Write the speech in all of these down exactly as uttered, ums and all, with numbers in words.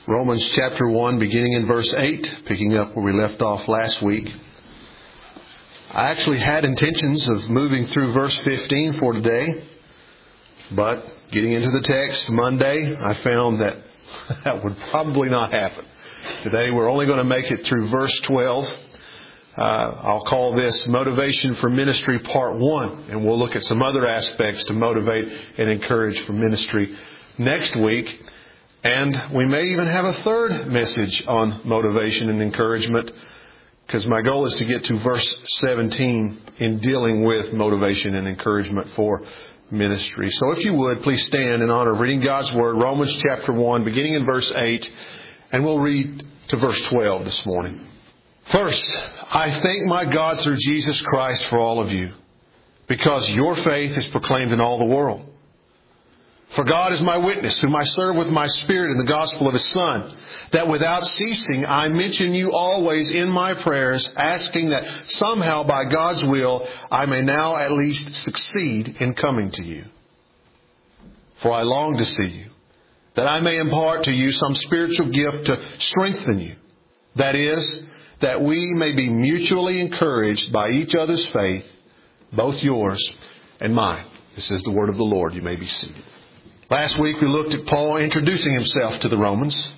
Romans chapter one, beginning in verse eight, picking up where we left off last week. I actually had intentions of moving through verse fifteen for today, but getting into the text Monday, I found that that would probably not happen. Today we're only going to make it through verse twelve. Uh, I'll call this Motivation for Ministry Part one, and we'll look at some other aspects to motivate and encourage for ministry next week. And we may even have a third message on motivation and encouragement, because my goal is to get to verse seventeen in dealing with motivation and encouragement for ministry. So if you would, please stand in honor of reading God's Word, Romans chapter one, beginning in verse eight, and we'll read to verse twelve this morning. First, I thank my God through Jesus Christ for all of you, because your faith is proclaimed in all the world. For God is my witness, whom I serve with my Spirit in the gospel of His Son, that without ceasing I mention you always in my prayers, asking that somehow by God's will I may now at least succeed in coming to you. For I long to see you, that I may impart to you some spiritual gift to strengthen you. That is, that we may be mutually encouraged by each other's faith, both yours and mine. This is the word of the Lord. You may be seated. Last week we looked at Paul introducing himself to the Romans.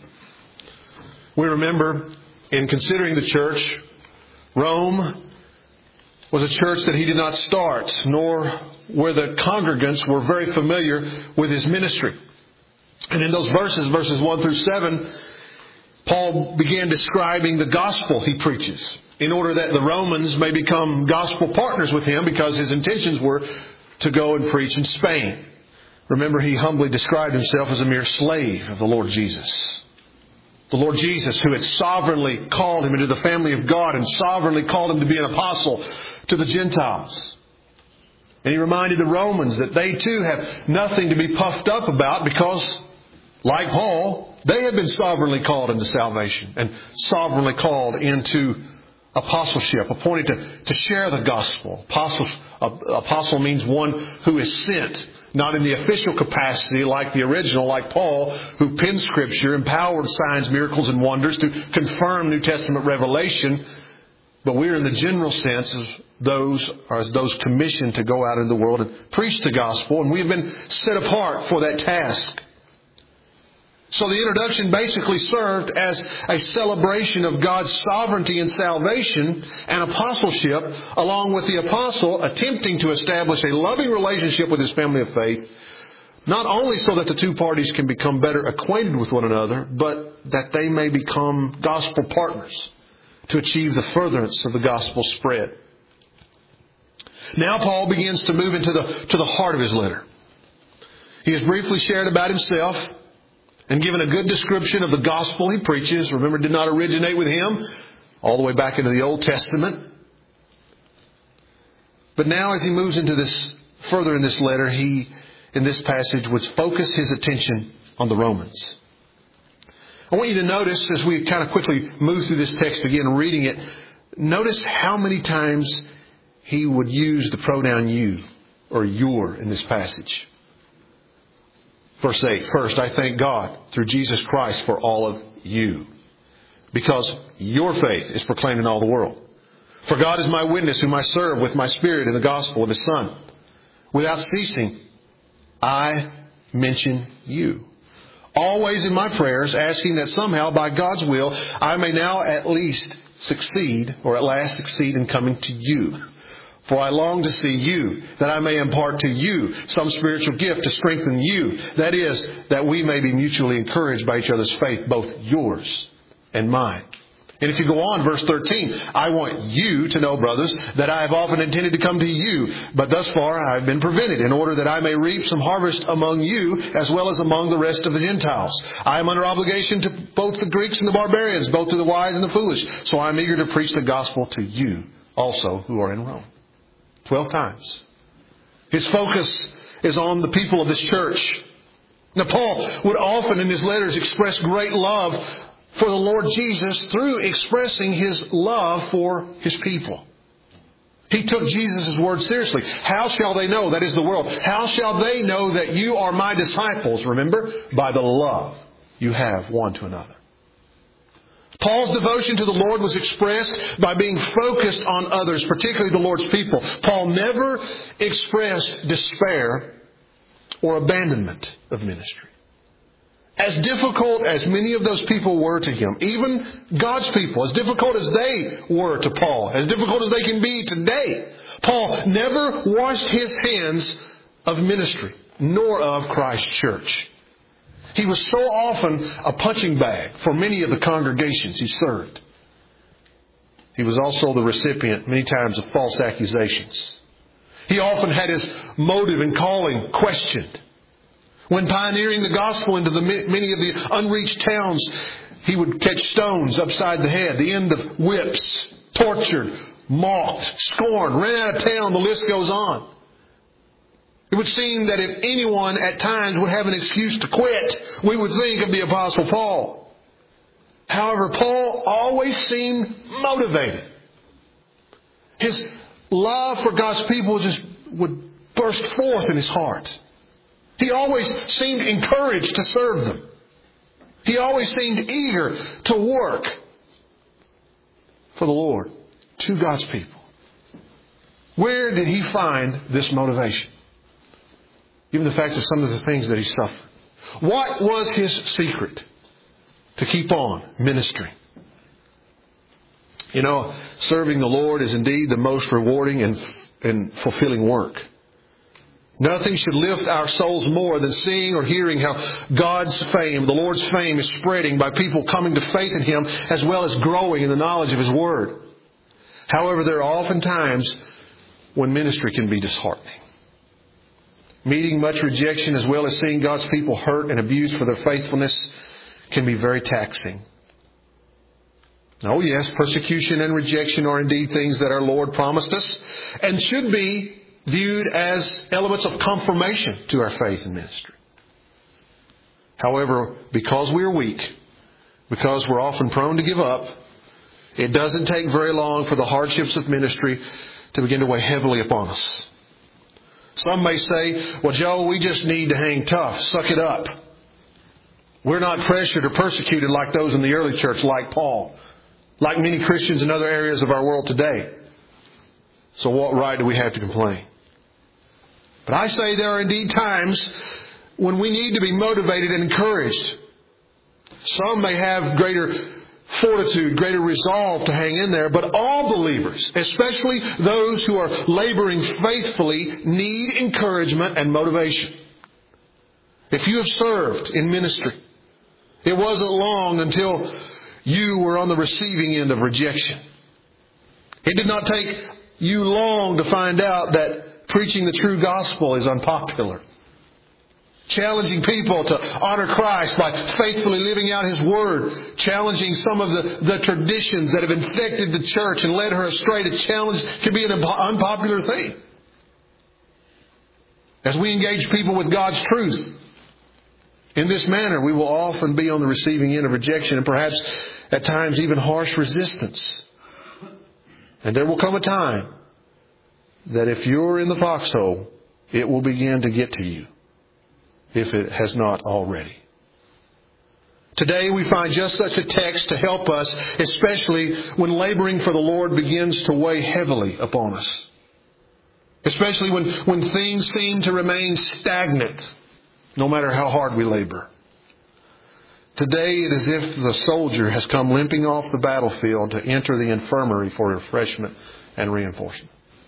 We remember in considering the church, Rome was a church that he did not start, nor where the congregants were very familiar with his ministry. And in those verses, verses one through seven, Paul began describing the gospel he preaches in order that the Romans may become gospel partners with him, because his intentions were to go and preach in Spain. Remember, he humbly described himself as a mere slave of the Lord Jesus. The Lord Jesus, who had sovereignly called him into the family of God and sovereignly called him to be an apostle to the Gentiles. And he reminded the Romans that they too have nothing to be puffed up about, because, like Paul, they had been sovereignly called into salvation and sovereignly called into apostleship, appointed to, to share the gospel. Apostle, apostle means one who is sent, not in the official capacity like the original, like Paul, who penned Scripture, empowered signs, miracles, and wonders to confirm New Testament revelation. But we're in the general sense as those, or as those commissioned to go out into the world and preach the gospel, and we have been set apart for that task. So the introduction basically served as a celebration of God's sovereignty and salvation and apostleship, along with the apostle attempting to establish a loving relationship with his family of faith, not only so that the two parties can become better acquainted with one another, but that they may become gospel partners to achieve the furtherance of the gospel spread. Now Paul begins to move into the, to the heart of his letter. He has briefly shared about himself and given a good description of the gospel he preaches. Remember, it did not originate with him, all the way back into the Old Testament. But now as he moves into this, further in this letter, he, in this passage, would focus his attention on the Romans. I want you to notice, as we kind of quickly move through this text again, reading it, notice how many times he would use the pronoun you, or your, in this passage. Verse eight, first, I thank God through Jesus Christ for all of you, because your faith is proclaimed in all the world. For God is my witness, whom I serve with my Spirit in the gospel of His Son. Without ceasing, I mention you, always in my prayers, asking that somehow by God's will I may now at least succeed, or at last succeed in coming to you. For I long to see you, that I may impart to you some spiritual gift to strengthen you. That is, that we may be mutually encouraged by each other's faith, both yours and mine. And if you go on, verse thirteen, I want you to know, brothers, that I have often intended to come to you, but thus far I have been prevented, in order that I may reap some harvest among you, as well as among the rest of the Gentiles. I am under obligation to both the Greeks and the barbarians, both to the wise and the foolish. So I am eager to preach the gospel to you also who are in Rome. Twelve times. His focus is on the people of this church. Now, Paul would often in his letters express great love for the Lord Jesus through expressing his love for his people. He took Jesus' word seriously. How shall they know, that is the world, how shall they know that you are my disciples, remember, by the love you have one to another? Paul's devotion to the Lord was expressed by being focused on others, particularly the Lord's people. Paul never expressed despair or abandonment of ministry. As difficult as many of those people were to him, even God's people, as difficult as they were to Paul, as difficult as they can be today, Paul never washed his hands of ministry, nor of Christ's church. He was so often a punching bag for many of the congregations he served. He was also the recipient many times of false accusations. He often had his motive and calling questioned. When pioneering the gospel into the many of the unreached towns, he would catch stones upside the head, the end of whips, tortured, mocked, scorned, ran out of town, the list goes on. It would seem that if anyone at times would have an excuse to quit, we would think of the Apostle Paul. However, Paul always seemed motivated. His love for God's people just would burst forth in his heart. He always seemed encouraged to serve them. He always seemed eager to work for the Lord, to God's people. Where did he find this motivation? Given the fact of some of the things that he suffered. What was his secret to keep on ministering? You know, serving the Lord is indeed the most rewarding and, and fulfilling work. Nothing should lift our souls more than seeing or hearing how God's fame, the Lord's fame, is spreading by people coming to faith in Him as well as growing in the knowledge of His Word. However, there are often times when ministry can be disheartening. Meeting much rejection as well as seeing God's people hurt and abused for their faithfulness can be very taxing. Oh yes, persecution and rejection are indeed things that our Lord promised us and should be viewed as elements of confirmation to our faith and ministry. However, because we are weak, because we're often prone to give up, it doesn't take very long for the hardships of ministry to begin to weigh heavily upon us. Some may say, well, Joe, we just need to hang tough. Suck it up. We're not pressured or persecuted like those in the early church, like Paul, like many Christians in other areas of our world today. So what right do we have to complain? But I say there are indeed times when we need to be motivated and encouraged. Some may have greater fortitude, greater resolve to hang in there, but all believers, especially those who are laboring faithfully, need encouragement and motivation. If you have served in ministry, it wasn't long until you were on the receiving end of rejection. It did not take you long to find out that preaching the true gospel is unpopular. Challenging people to honor Christ by faithfully living out His Word. Challenging some of the, the traditions that have infected the church and led her astray. To challenge can be an unpopular thing. As we engage people with God's truth in this manner, we will often be on the receiving end of rejection and perhaps at times even harsh resistance. And there will come a time that if you're in the foxhole, it will begin to get to you, if it has not already. Today we find just such a text to help us, especially when laboring for the Lord begins to weigh heavily upon us. Especially when, when things seem to remain stagnant, no matter how hard we labor. Today it is as if the soldier has come limping off the battlefield to enter the infirmary for refreshment and reinforcement.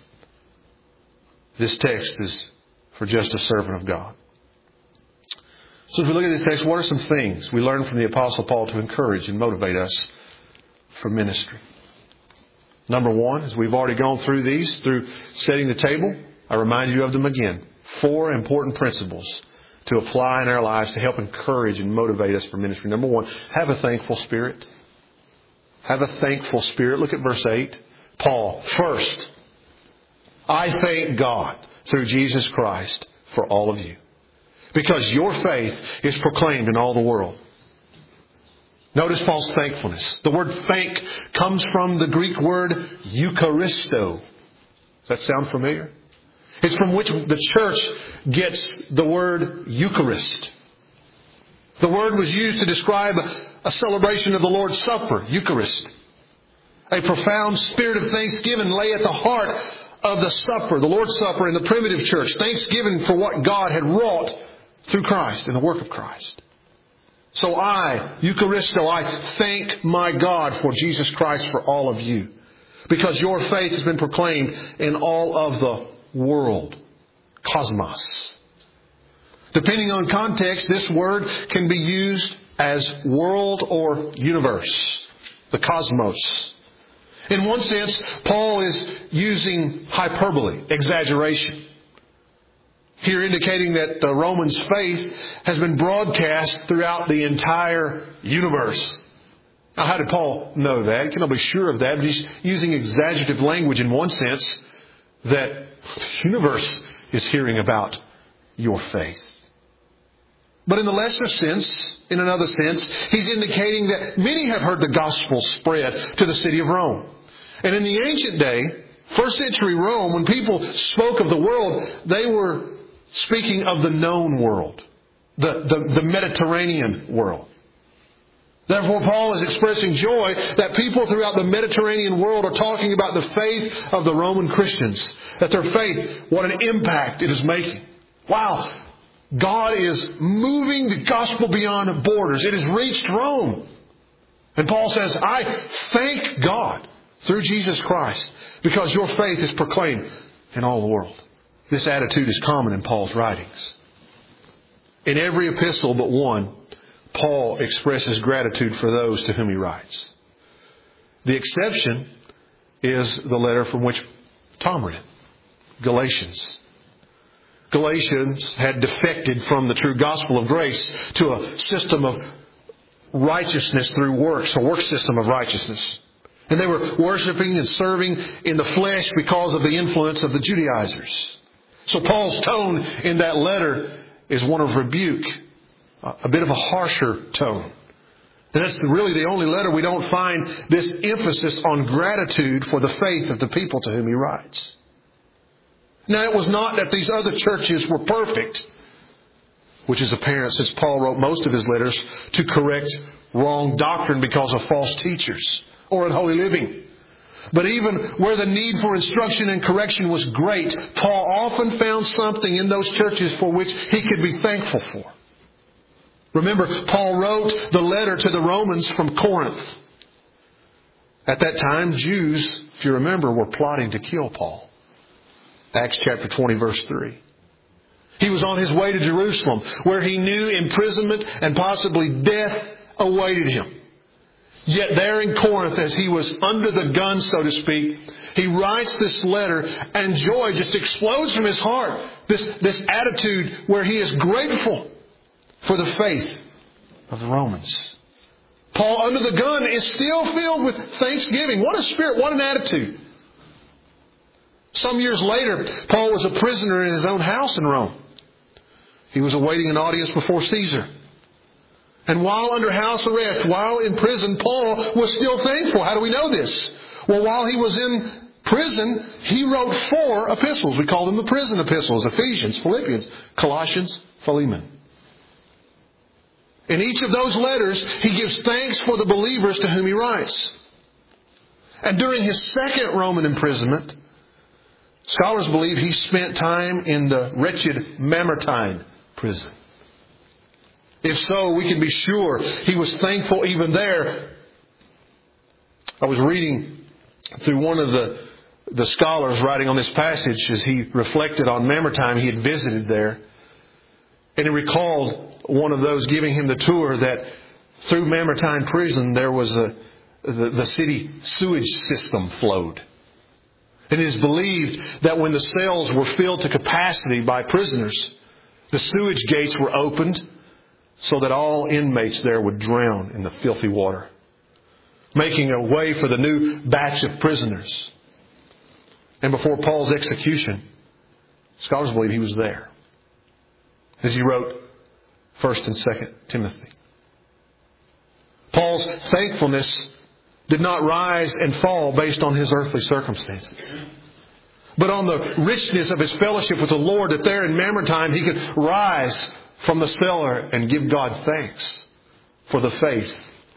This text is for just a servant of God. So as we look at this text, what are some things we learn from the Apostle Paul to encourage and motivate us for ministry? Number one, as we've already gone through these, through setting the table, I remind you of them again. Four important principles to apply in our lives to help encourage and motivate us for ministry. Number one, have a thankful spirit. Have a thankful spirit. Look at verse eight. Paul, first, I thank God through Jesus Christ for all of you, because your faith is proclaimed in all the world. Notice Paul's thankfulness. The word thank comes from the Greek word Eucharisto. Does that sound familiar? It's from which the church gets the word Eucharist. The word was used to describe a celebration of the Lord's Supper, Eucharist. A profound spirit of thanksgiving lay at the heart of the supper, the Lord's Supper in the primitive church. Thanksgiving for what God had wrought through Christ and the work of Christ. So I, Eucharisto, I thank my God for Jesus Christ for all of you, because your faith has been proclaimed in all of the world, cosmos. Depending on context, this word can be used as world or universe, the cosmos. In one sense, Paul is using hyperbole, exaggeration, here indicating that the Romans' faith has been broadcast throughout the entire universe. Now, how did Paul know that? He cannot be sure of that, but he's using exaggerative language in one sense, that the universe is hearing about your faith. But in the lesser sense, in another sense, he's indicating that many have heard the gospel spread to the city of Rome. And in the ancient day, first century Rome, when people spoke of the world, they were speaking of the known world, the, the, the Mediterranean world. Therefore, Paul is expressing joy that people throughout the Mediterranean world are talking about the faith of the Roman Christians. That their faith, what an impact it is making. Wow, God is moving the gospel beyond borders. It has reached Rome. And Paul says, I thank God through Jesus Christ, because your faith is proclaimed in all the world. This attitude is common in Paul's writings. In every epistle but one, Paul expresses gratitude for those to whom he writes. The exception is the letter from which Tom read, Galatians. Galatians had defected from the true gospel of grace to a system of righteousness through works, a work system of righteousness. And they were worshiping and serving in the flesh because of the influence of the Judaizers. So Paul's tone in that letter is one of rebuke, a bit of a harsher tone. And that's really the only letter we don't find this emphasis on gratitude for the faith of the people to whom he writes. Now, it was not that these other churches were perfect, which is apparent since Paul wrote most of his letters to correct wrong doctrine because of false teachers or unholy living. But even where the need for instruction and correction was great, Paul often found something in those churches for which he could be thankful for. Remember, Paul wrote the letter to the Romans from Corinth. At that time, Jews, if you remember, were plotting to kill Paul. Acts chapter twenty, verse three. He was on his way to Jerusalem, where he knew imprisonment and possibly death awaited him. Yet there in Corinth, as he was under the gun, so to speak, he writes this letter, and joy just explodes from his heart. This, this attitude where he is grateful for the faith of the Romans. Paul, under the gun, is still filled with thanksgiving. What a spirit, what an attitude. Some years later, Paul was a prisoner in his own house in Rome. He was awaiting an audience before Caesar. And while under house arrest, while in prison, Paul was still thankful. How do we know this? Well, while he was in prison, he wrote four epistles. We call them the prison epistles: Ephesians, Philippians, Colossians, Philemon. In each of those letters, he gives thanks for the believers to whom he writes. And during his second Roman imprisonment, scholars believe he spent time in the wretched Mamertine prison. If so, we can be sure he was thankful even there. I was reading through one of the, the scholars writing on this passage as he reflected on Mamertine. He had visited there. And he recalled one of those giving him the tour that through Mamertine prison there was a the, the city sewage system flowed. And it is believed that when the cells were filled to capacity by prisoners, the sewage gates were opened so that all inmates there would drown in the filthy water, making a way for the new batch of prisoners. And before Paul's execution, scholars believe he was there as he wrote First and Second Timothy. Paul's thankfulness did not rise and fall based on his earthly circumstances, but on the richness of his fellowship with the Lord, that there in Mamertine he could rise from the cellar and give God thanks for the faith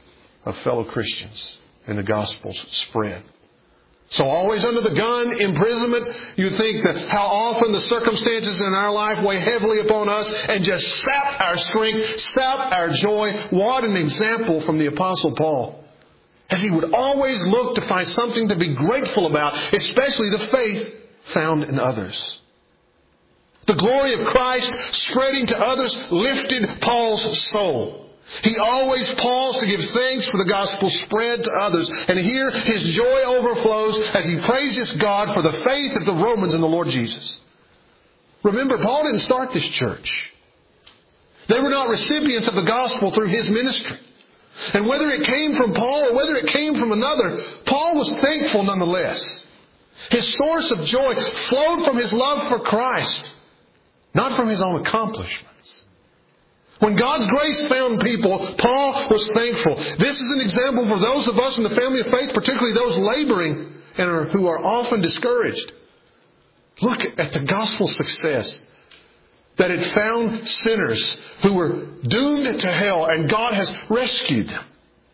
of fellow Christians and the gospel's spread. So always under the gun, imprisonment, you think that how often the circumstances in our life weigh heavily upon us and just sap our strength, sap our joy. What an example from the Apostle Paul. As he would always look to find something to be grateful about, especially the faith found in others. The glory of Christ spreading to others lifted Paul's soul. He always paused to give thanks for the gospel spread to others. And here his joy overflows as he praises God for the faith of the Romans in the Lord Jesus. Remember, Paul didn't start this church. They were not recipients of the gospel through his ministry. And whether it came from Paul or whether it came from another, Paul was thankful nonetheless. His source of joy flowed from his love for Christ, not from his own accomplishments. When God's grace found people, Paul was thankful. This is an example for those of us in the family of faith, particularly those laboring and are, who are often discouraged. Look at the gospel success. That it found sinners who were doomed to hell and God has rescued them.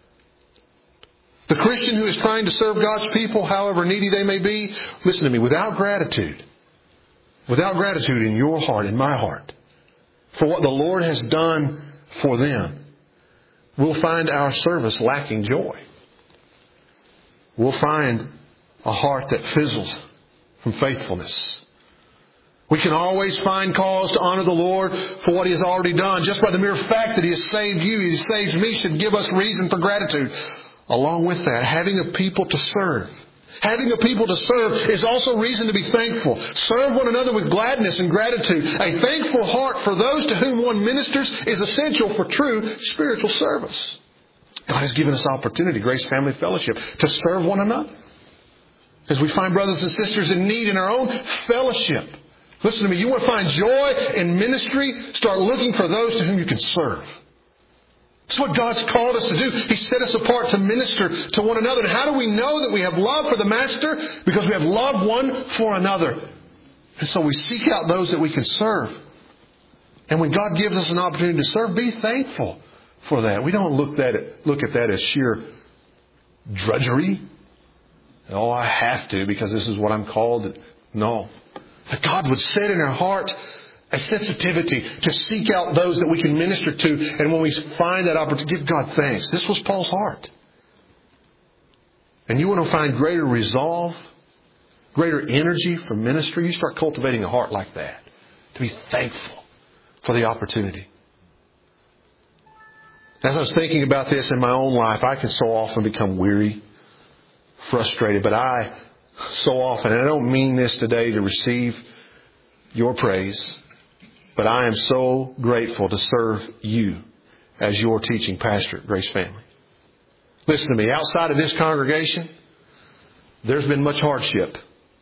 The Christian who is trying to serve God's people, however needy they may be, listen to me, without gratitude, without gratitude in your heart, in my heart, for what the Lord has done for them, we'll find our service lacking joy. We'll find a heart that fizzles from faithfulness. We can always find cause to honor the Lord for what He has already done. Just by the mere fact that He has saved you, He saves me, should give us reason for gratitude. Along with that, having a people to serve. Having a people to serve is also reason to be thankful. Serve one another with gladness and gratitude. A thankful heart for those to whom one ministers is essential for true spiritual service. God has given us opportunity, Grace Family Fellowship, to serve one another. As we find brothers and sisters in need in our own fellowship. Listen to me, you want to find joy in ministry? Start looking for those to whom you can serve. That's what God's called us to do. He set us apart to minister to one another. And how do we know that we have love for the Master? Because we have love one for another. And so we seek out those that we can serve. And when God gives us an opportunity to serve, be thankful for that. We don't look at it, look at that as sheer drudgery. Oh, I have to because this is what I'm called. No. That God would set in our heart a sensitivity to seek out those that we can minister to. And when we find that opportunity, give God thanks. This was Paul's heart. And you want to find greater resolve, greater energy for ministry, you start cultivating a heart like that. To be thankful for the opportunity. As I was thinking about this in my own life, I can so often become weary, frustrated. But I so often, and I don't mean this today to receive your praise, but I am so grateful to serve you as your teaching pastor at Grace Family. Listen to me, outside of this congregation, there's been much hardship,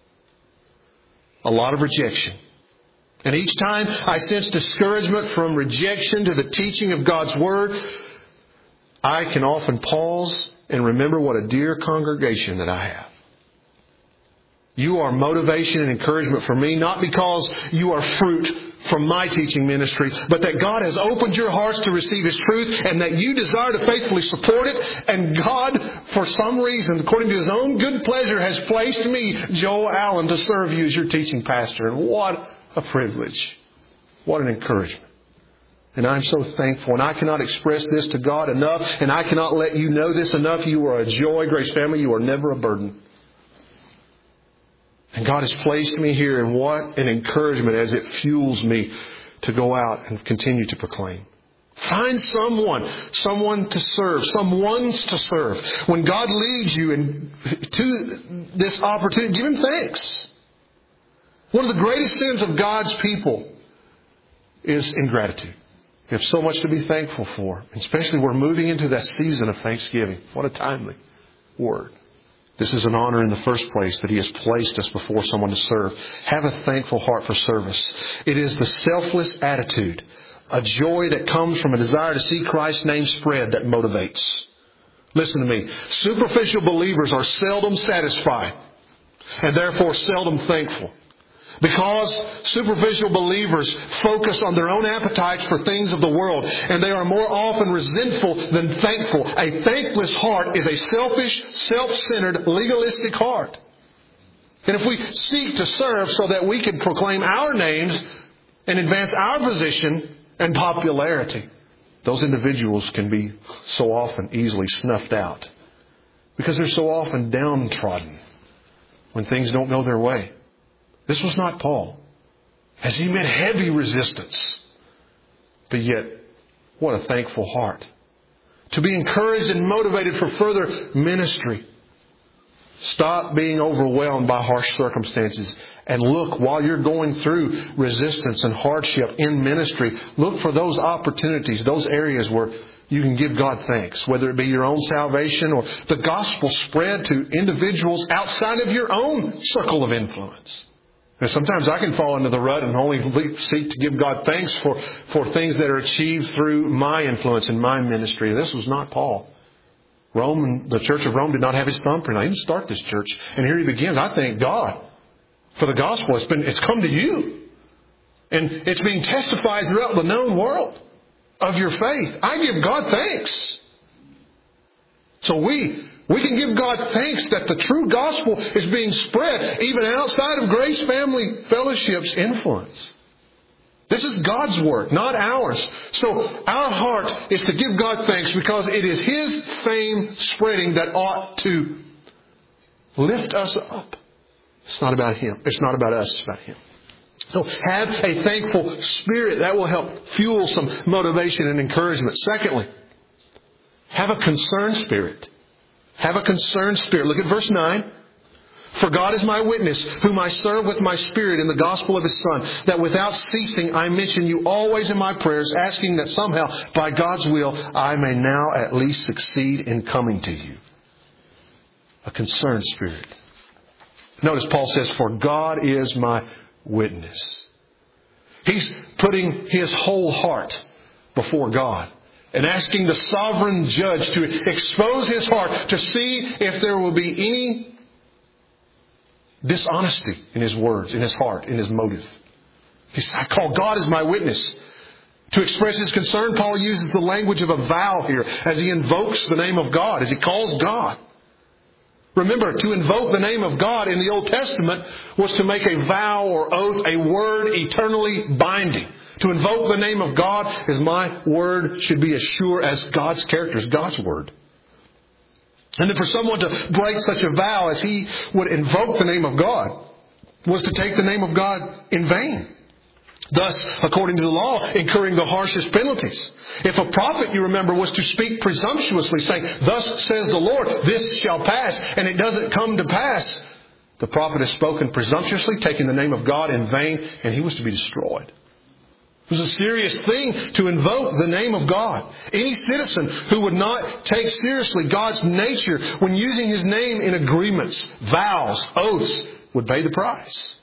a lot of rejection. And each time I sense discouragement from rejection to the teaching of God's Word, I can often pause and remember what a dear congregation that I have. You are motivation and encouragement for me, not because you are fruit from my teaching ministry, but that God has opened your hearts to receive His truth and that you desire to faithfully support it. And God, for some reason, according to His own good pleasure, has placed me, Joel Allen, to serve you as your teaching pastor. And what a privilege. What an encouragement. And I'm so thankful. And I cannot express this to God enough. And I cannot let you know this enough. You are a joy, Grace Family. You are never a burden. And God has placed me here, and what an encouragement as it fuels me to go out and continue to proclaim. Find someone, someone to serve, someone's to serve. When God leads you in, to this opportunity, give Him thanks. One of the greatest sins of God's people is ingratitude. We have so much to be thankful for, especially we're moving into that season of Thanksgiving. What a timely word. This is an honor in the first place that He has placed us before someone to serve. Have a thankful heart for service. It is the selfless attitude, a joy that comes from a desire to see Christ's name spread that motivates. Listen to me. Superficial believers are seldom satisfied and therefore seldom thankful. Because superficial believers focus on their own appetites for things of the world, and they are more often resentful than thankful. A thankless heart is a selfish, self-centered, legalistic heart. And if we seek to serve so that we can proclaim our names and advance our position and popularity, those individuals can be so often easily snuffed out because they're so often downtrodden when things don't go their way. This was not Paul, as he met heavy resistance. But yet, what a thankful heart. To be encouraged and motivated for further ministry. Stop being overwhelmed by harsh circumstances and look, while you're going through resistance and hardship in ministry, look for those opportunities, those areas where you can give God thanks, whether it be your own salvation or the gospel spread to individuals outside of your own circle of influence. And sometimes I can fall into the rut and only seek to give God thanks for, for things that are achieved through my influence in my ministry. This was not Paul. Rome, the Church of Rome did not have his thumbprint. I didn't start this church. And here he begins. I thank God for the gospel. It's been, it's come to you. And it's being testified throughout the known world of your faith. I give God thanks. So we, we can give God thanks that the true gospel is being spread even outside of Grace Family Fellowship's influence. This is God's work, not ours. So our heart is to give God thanks because it is His fame spreading that ought to lift us up. It's not about Him. It's not about us. It's about Him. So have a thankful spirit. That will help fuel some motivation and encouragement. Secondly, have a concerned spirit. Have a concerned spirit. Look at verse nine. For God is my witness, whom I serve with my spirit in the gospel of His Son, that without ceasing I mention you always in my prayers, asking that somehow, by God's will, I may now at least succeed in coming to you. A concerned spirit. Notice Paul says, for God is my witness. He's putting his whole heart before God and asking the sovereign judge to expose his heart to see if there will be any dishonesty in his words, in his heart, in his motive. He says, I call God as my witness. To express his concern, Paul uses the language of a vow here as he invokes the name of God, as he calls God. Remember, to invoke the name of God in the Old Testament was to make a vow or oath, a word eternally binding. To invoke the name of God is my word should be as sure as God's character, as God's word. And then for someone to break such a vow as he would invoke the name of God was to take the name of God in vain. Thus, according to the law, incurring the harshest penalties. If a prophet, you remember, was to speak presumptuously, saying, thus says the Lord, this shall pass, and it doesn't come to pass, the prophet has spoken presumptuously, taking the name of God in vain, and he was to be destroyed. It was a serious thing to invoke the name of God. Any citizen who would not take seriously God's nature when using His name in agreements, vows, oaths, would pay the price.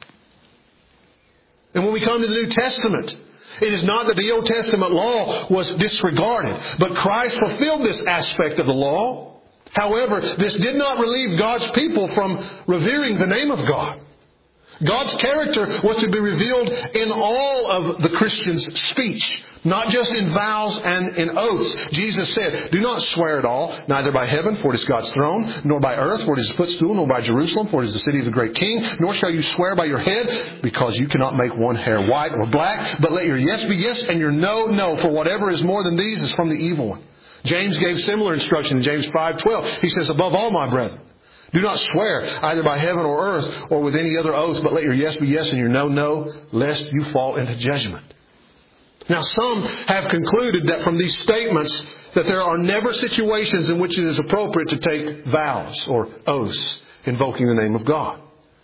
And when we come to the New Testament, it is not that the Old Testament law was disregarded, but Christ fulfilled this aspect of the law. However, this did not relieve God's people from revering the name of God. God's character was to be revealed in all of the Christian's speech, not just in vows and in oaths. Jesus said, do not swear at all, neither by heaven, for it is God's throne, nor by earth, for it is His footstool, nor by Jerusalem, for it is the city of the great King, nor shall you swear by your head, because you cannot make one hair white or black, but let your yes be yes and your no, no, for whatever is more than these is from the evil one. James gave similar instruction in James five twelve. He says, above all, my brethren, do not swear either by heaven or earth or with any other oath, but let your yes be yes and your no, no, lest you fall into judgment. Now, some have concluded that from these statements that there are never situations in which it is appropriate to take vows or oaths invoking the name of God.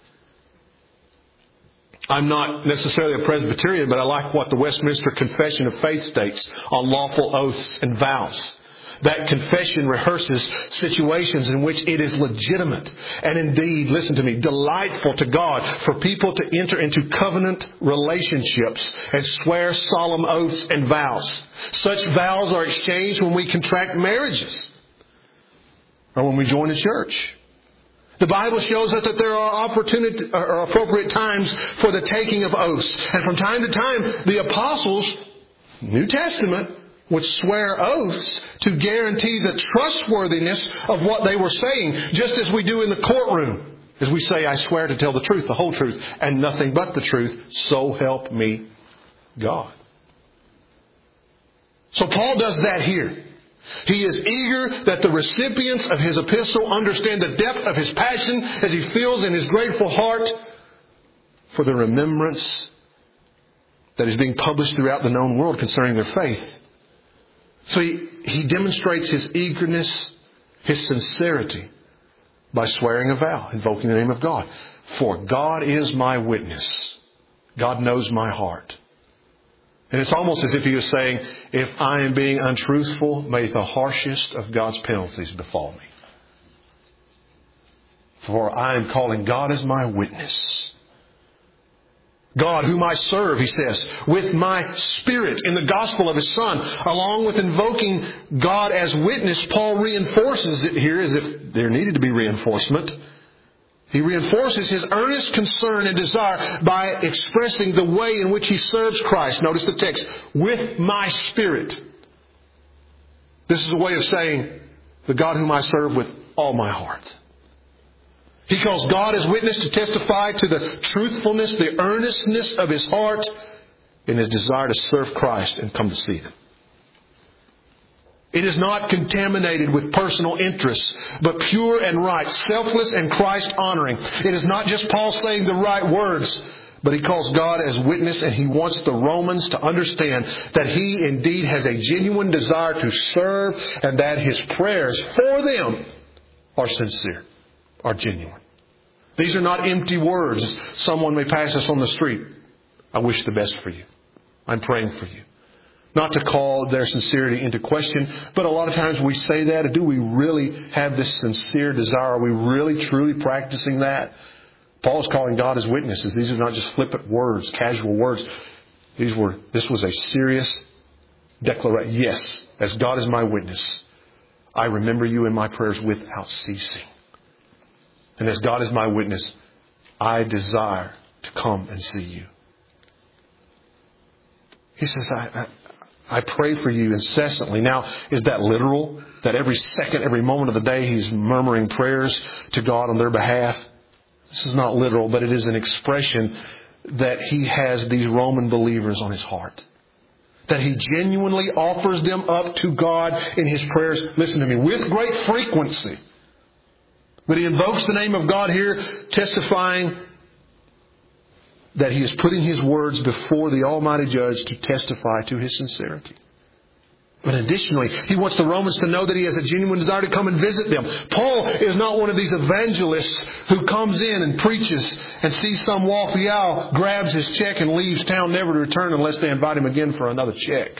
I'm not necessarily a Presbyterian, but I like what the Westminster Confession of Faith states on lawful oaths and vows. That confession rehearses situations in which it is legitimate and indeed, listen to me, delightful to God for people to enter into covenant relationships and swear solemn oaths and vows. Such vows are exchanged when we contract marriages or when we join a church. The Bible shows us that there are opportunity or appropriate times for the taking of oaths. And from time to time, the apostles, New Testament, would swear oaths to guarantee the trustworthiness of what they were saying, just as we do in the courtroom. As we say, I swear to tell the truth, the whole truth, and nothing but the truth, so help me God. So Paul does that here. He is eager that the recipients of his epistle understand the depth of his passion as he feels in his grateful heart for the remembrance that is being published throughout the known world concerning their faith. So he, he demonstrates his eagerness, his sincerity, by swearing a vow, invoking the name of God. For God is my witness. God knows my heart. And it's almost as if he was saying, if I am being untruthful, may the harshest of God's penalties befall me. For I am calling God as my witness. God, whom I serve, he says, with my spirit in the gospel of his Son. Along with invoking God as witness, Paul reinforces it here as if there needed to be reinforcement. He reinforces his earnest concern and desire by expressing the way in which he serves Christ. Notice the text, with my spirit. This is a way of saying, the God whom I serve with all my heart. He calls God as witness to testify to the truthfulness, the earnestness of his heart in his desire to serve Christ and come to see Him. It is not contaminated with personal interests, but pure and right, selfless and Christ-honoring. It is not just Paul saying the right words, but he calls God as witness, and he wants the Romans to understand that he indeed has a genuine desire to serve and that his prayers for them are sincere, are genuine. These are not empty words. Someone may pass us on the street. I wish the best for you. I'm praying for you. Not to call their sincerity into question, but a lot of times we say that. Do we really have this sincere desire? Are we really, truly practicing that? Paul's calling God as witnesses. These are not just flippant words, casual words. These were. This was a serious declaration. Yes, as God is my witness, I remember you in my prayers without ceasing. And as God is my witness, I desire to come and see you. He says, I, I, I pray for you incessantly. Now, is that literal? That every second, every moment of the day, he's murmuring prayers to God on their behalf? This is not literal, but it is an expression that he has these Roman believers on his heart. That he genuinely offers them up to God in his prayers, listen to me, with great frequency. But he invokes the name of God here, testifying that he is putting his words before the Almighty Judge to testify to his sincerity. But additionally, he wants the Romans to know that he has a genuine desire to come and visit them. Paul is not one of these evangelists who comes in and preaches and sees some walk the aisle, grabs his check and leaves town never to return unless they invite him again for another check.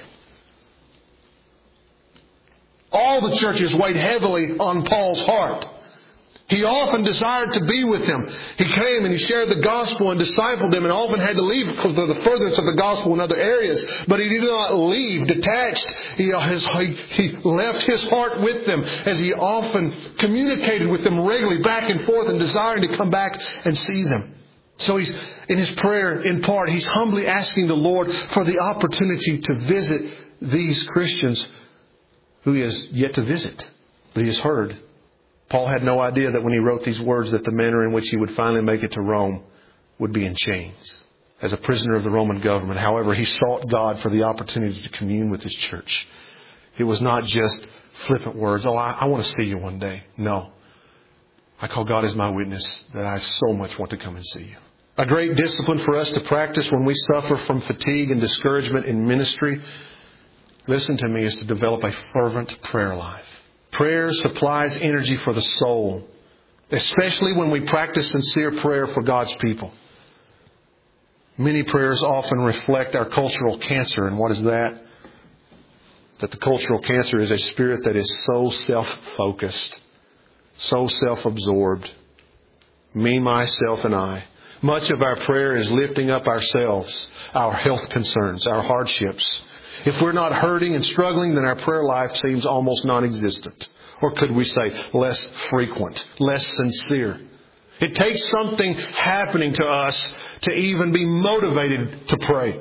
All the churches weighed heavily on Paul's heart. He often desired to be with them. He came and he shared the gospel and discipled them and often had to leave because of the furtherance of the gospel in other areas. But he did not leave detached. He, his, he, he left his heart with them as he often communicated with them regularly back and forth and desiring to come back and see them. So he's in his prayer, in part, he's humbly asking the Lord for the opportunity to visit these Christians who he has yet to visit, but he has heard. Paul had no idea that when he wrote these words that the manner in which he would finally make it to Rome would be in chains as a prisoner of the Roman government. However, he sought God for the opportunity to commune with his church. It was not just flippant words. Oh, I, I want to see you one day. No. I call God as my witness that I so much want to come and see you. A great discipline for us to practice when we suffer from fatigue and discouragement in ministry, listen to me, is to develop a fervent prayer life. Prayer supplies energy for the soul, especially when we practice sincere prayer for God's people. Many prayers often reflect our cultural cancer. And what is that? That the cultural cancer is a spirit that is so self-focused, so self-absorbed. Me, myself, and I. Much of our prayer is lifting up ourselves, our health concerns, our hardships. If we're not hurting and struggling, then our prayer life seems almost non-existent. Or could we say less frequent, less sincere. It takes something happening to us to even be motivated to pray.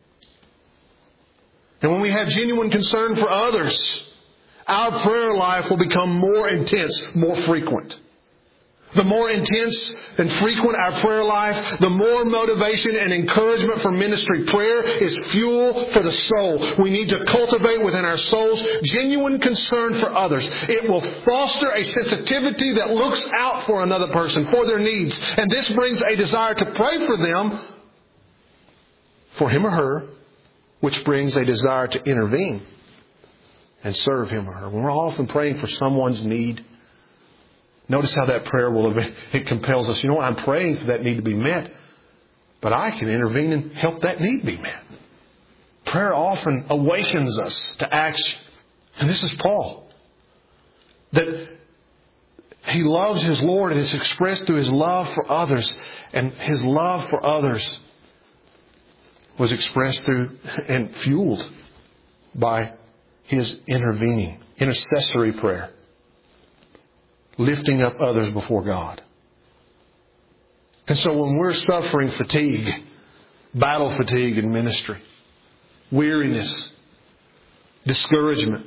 And when we have genuine concern for others, our prayer life will become more intense, more frequent. The more intense and frequent our prayer life, the more motivation and encouragement for ministry. Prayer is fuel for the soul. We need to cultivate within our souls genuine concern for others. It will foster a sensitivity that looks out for another person, for their needs. And this brings a desire to pray for them, for him or her, which brings a desire to intervene and serve him or her. When we're often praying for someone's need, notice how that prayer will, it compels us. You know what? I'm praying for that need to be met, but I can intervene and help that need be met. Prayer often awakens us to action. And this is Paul. That he loves his Lord and it's expressed through his love for others. And his love for others was expressed through and fueled by his intervening, intercessory prayer. Lifting up others before God. And so when we're suffering fatigue, battle fatigue in ministry, weariness, discouragement,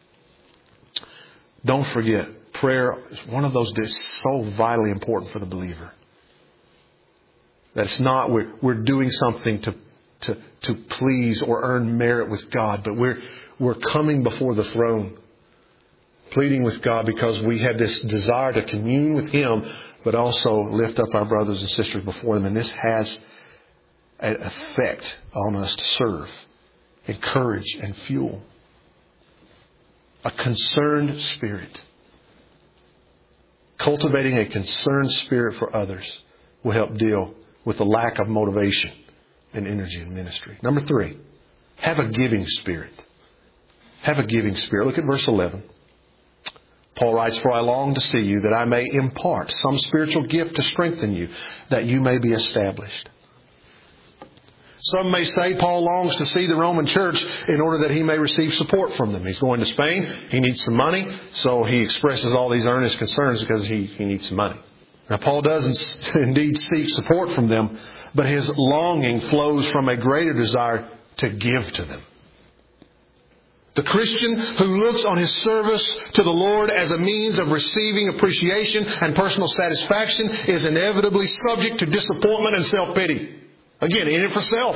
don't forget, prayer is one of those that's so vitally important for the believer. That it's not we're, we're doing something to, to, to please or earn merit with God, but we're, we're coming before the throne, pleading with God because we have this desire to commune with Him, but also lift up our brothers and sisters before them. And this has an effect on us to serve, encourage, and fuel. A concerned spirit. Cultivating a concerned spirit for others will help deal with the lack of motivation and energy in ministry. Number three, have a giving spirit. Have a giving spirit. Look at verse eleven. Paul writes, "For I long to see you, that I may impart some spiritual gift to strengthen you, that you may be established." Some may say Paul longs to see the Roman church in order that he may receive support from them. He's going to Spain. He needs some money. So he expresses all these earnest concerns because he, he needs some money. Now Paul does indeed seek support from them, but his longing flows from a greater desire to give to them. The Christian who looks on his service to the Lord as a means of receiving appreciation and personal satisfaction is inevitably subject to disappointment and self-pity. Again, in it for self.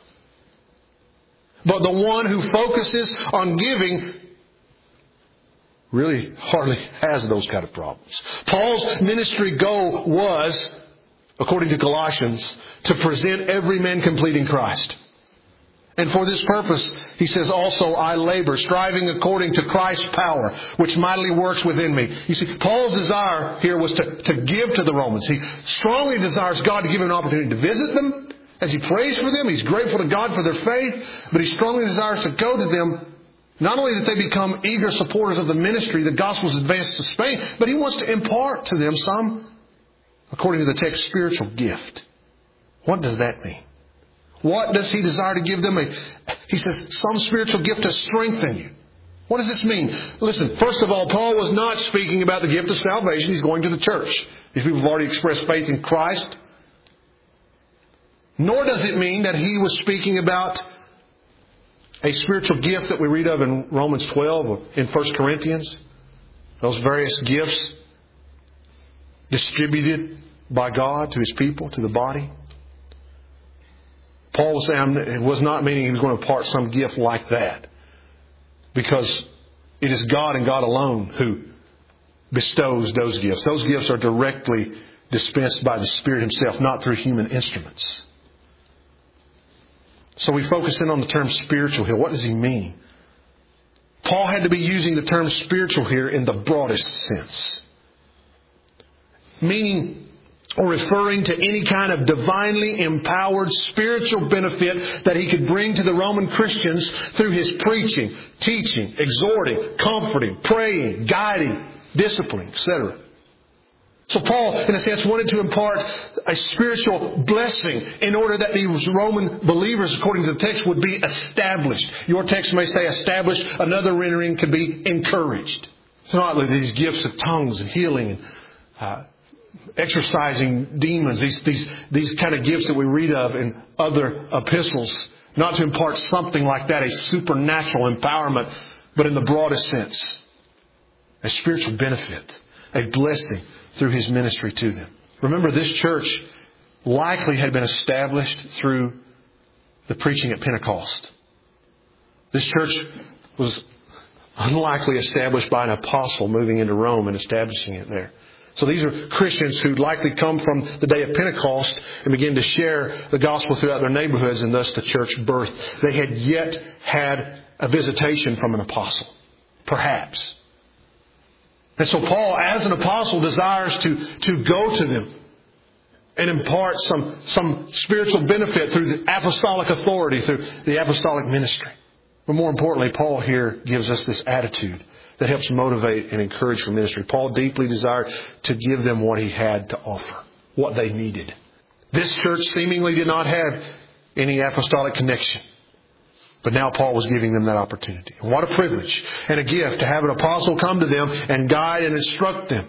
But the one who focuses on giving really hardly has those kind of problems. Paul's ministry goal was, according to Colossians, to present every man complete in Christ. And for this purpose, he says, also I labor, striving according to Christ's power, which mightily works within me. You see, Paul's desire here was to, to give to the Romans. He strongly desires God to give him an opportunity to visit them. As he prays for them, he's grateful to God for their faith, but he strongly desires to go to them, not only that they become eager supporters of the ministry, the gospel is advanced to Spain, but he wants to impart to them some, according to the text, spiritual gift. What does that mean? What does he desire to give them? He says, some spiritual gift to strengthen you. What does this mean? Listen, first of all, Paul was not speaking about the gift of salvation. He's going to the church. These people have already expressed faith in Christ. Nor does it mean that he was speaking about a spiritual gift that we read of in Romans twelve or in First Corinthians. Those various gifts distributed by God to His people, to the body. Paul was saying it was not meaning he was going to impart some gift like that. Because it is God and God alone who bestows those gifts. Those gifts are directly dispensed by the Spirit Himself, not through human instruments. So we focus in on the term spiritual here. What does he mean? Paul had to be using the term spiritual here in the broadest sense. Meaning or referring to any kind of divinely empowered spiritual benefit that he could bring to the Roman Christians through his preaching, teaching, exhorting, comforting, praying, guiding, disciplining, et cetera. So Paul, in a sense, wanted to impart a spiritual blessing in order that these Roman believers, according to the text, would be established. Your text may say established. Another rendering could be encouraged. It's not like these gifts of tongues and healing and uh, exorcising demons, these, these, these kind of gifts that we read of in other epistles. Not to impart something like that, a supernatural empowerment, but in the broadest sense, a spiritual benefit, a blessing through His ministry to them. Remember, this church likely had been established through the preaching at Pentecost. This church was unlikely established by an apostle moving into Rome and establishing it there. So these are Christians who likely come from the day of Pentecost and begin to share the gospel throughout their neighborhoods, and thus the church birth. They had yet had a visitation from an apostle. Perhaps. And so Paul, as an apostle, desires to, to go to them and impart some, some spiritual benefit through the apostolic authority, through the apostolic ministry. But more importantly, Paul here gives us this attitude that helps motivate and encourage for ministry. Paul deeply desired to give them what he had to offer, what they needed. This church seemingly did not have any apostolic connection. But now Paul was giving them that opportunity. And what a privilege and a gift to have an apostle come to them and guide and instruct them.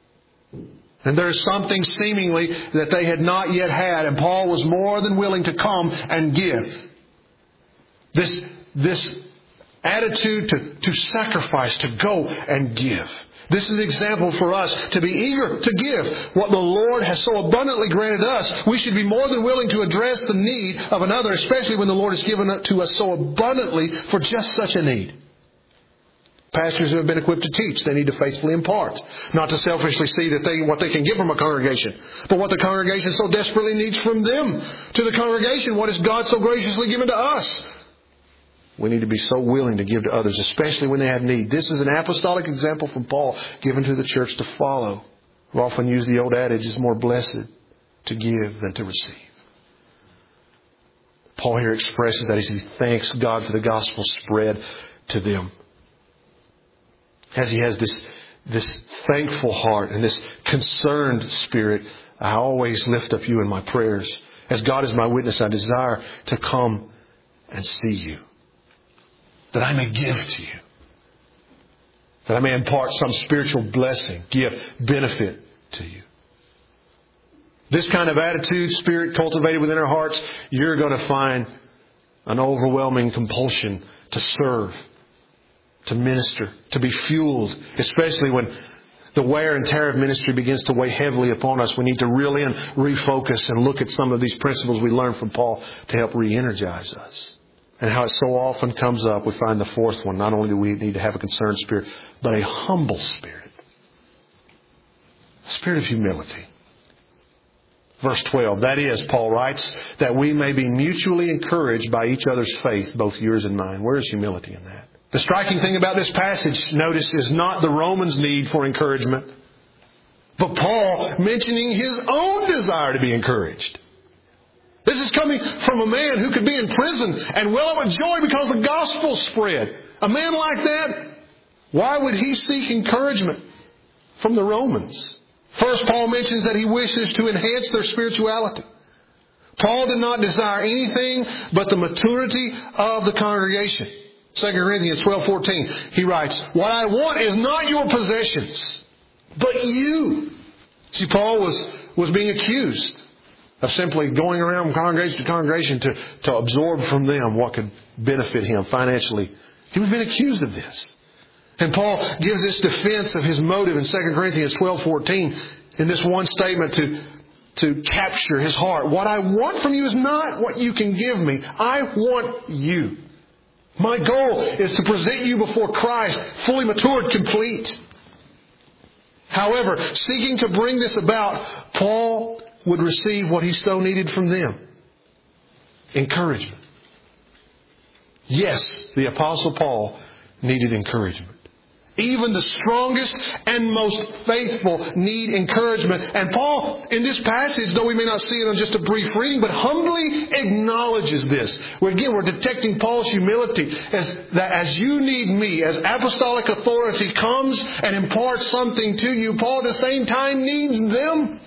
And there is something seemingly that they had not yet had, and Paul was more than willing to come and give. This, this attitude to, to sacrifice, to go and give. This is an example for us to be eager to give what the Lord has so abundantly granted us. We should be more than willing to address the need of another, especially when the Lord has given it to us so abundantly for just such a need. Pastors who have been equipped to teach, they need to faithfully impart. Not to selfishly see that they what they can get from a congregation, but what the congregation so desperately needs from them. To the congregation, what has God so graciously given to us? We need to be so willing to give to others, especially when they have need. This is an apostolic example from Paul given to the church to follow. We often use the old adage, it's more blessed to give than to receive. Paul here expresses that as he thanks God for the gospel spread to them. As he has this, this thankful heart and this concerned spirit, I always lift up you in my prayers. As God is my witness, I desire to come and see you, that I may give to you, that I may impart some spiritual blessing, gift, benefit to you. This kind of attitude, spirit cultivated within our hearts, you're going to find an overwhelming compulsion to serve, to minister, to be fueled, especially when the wear and tear of ministry begins to weigh heavily upon us. We need to reel in, refocus, and look at some of these principles we learned from Paul to help re-energize us. And how it so often comes up, we find the fourth one. Not only do we need to have a concerned spirit, but a humble spirit. A spirit of humility. Verse twelve, that is, Paul writes, that we may be mutually encouraged by each other's faith, both yours and mine. Where is humility in that? The striking thing about this passage, notice, is not the Romans' need for encouragement, but Paul mentioning his own desire to be encouraged. This is coming from a man who could be in prison and well up with joy because the gospel spread. A man like that, why would he seek encouragement from the Romans? First, Paul mentions that he wishes to enhance their spirituality. Paul did not desire anything but the maturity of the congregation. Second Corinthians twelve fourteen, he writes, what I want is not your possessions, but you. See, Paul was, was being accused of simply going around from congregation to congregation to, to absorb from them what could benefit him financially. He was being accused of this. And Paul gives this defense of his motive in Second Corinthians twelve fourteen in this one statement to, to capture his heart. What I want from you is not what you can give me. I want you. My goal is to present you before Christ, fully matured, complete. However, seeking to bring this about, Paul would receive what he so needed from them. Encouragement. Yes, the Apostle Paul needed encouragement. Even the strongest and most faithful need encouragement. And Paul, in this passage, though we may not see it on just a brief reading, but humbly acknowledges this. Where again, we're detecting Paul's humility as that as you need me, as apostolic authority comes and imparts something to you, Paul at the same time needs them.